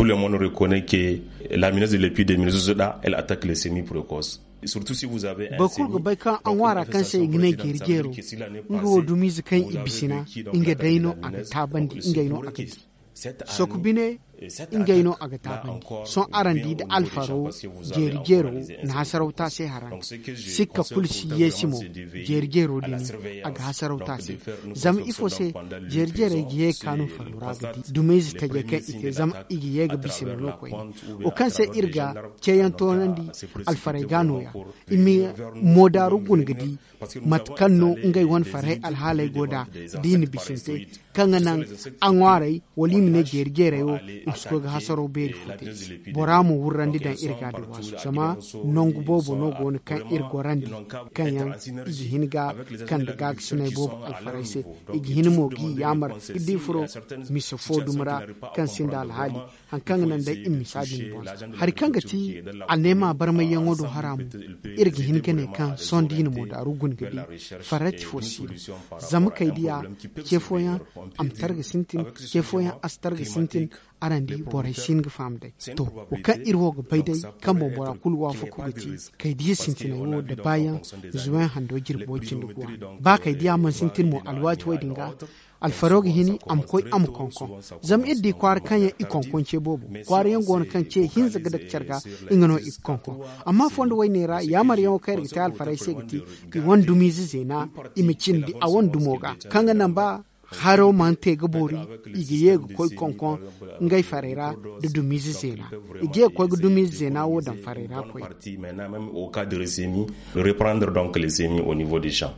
tout le monde reconnaît que la menace de l'épidémie Zozoda, elle attaque les semis précoces. Surtout si vous avez un bakul ga bai kan an wara kan sai gine gergero ngo dumiz kan ibisina inga daino aga tabandi inga ino aga sokubine ingayno aga tabandi son arandi da alfaro gergero na hasarauta sai haran sikka kulsi yesimo gergero dini aga hasarauta sai zam ifo sai gergere giye kanu farura gadi dumezi tage kan ite zam igiye ga bisimo lokoi o kan sai irga ceyanto nandi alfarai gano ya imi modaru gun gadi matkanno ngai won farai alhalai goda dini bisinte kan nan an warai walimine gergere yo usko ga hasaro beri fute boramu wurrandi dan irga da wasu sama nongu bobo no gon kan irgorandi kan yan igi hinga kan daga sunai bobo alfaraise igi hinmo gi yamar idi furo miso fodumra kan sinda alhali han kan nan da in misajin bon har kan gati alnema barmai yan wodo haramu irgi hinga ne kan sondin mo da rugun gadi farati fosi zamu kai dia kefoyan amtarga sintin kefoyan astarga sintin arandi borai sin ga famde to o kan irwo ga baidai kan mo bora kulwa fu kugaci kai diya sintina yo da bayan zuwan hando girbocin dugwa ba kai diya man sintin mo alwati wadinga alfarogi hini am koy am konkon zam iddi kwar kanya i konkon ce bobo kwar yan gon kan ce hin zaga da carga ingano i konkon amma fondo way ne ra ya mar yawo kai ta alfarai sai gati i won dumizi zena i micin di a won dumoga kanga nan ba haro mante gabori igiye koy konkon ngai farera de dumizi zena igiye koy dumizi zena wo dan farera koy même au cas de résémie reprendre donc les semis au niveau des champs.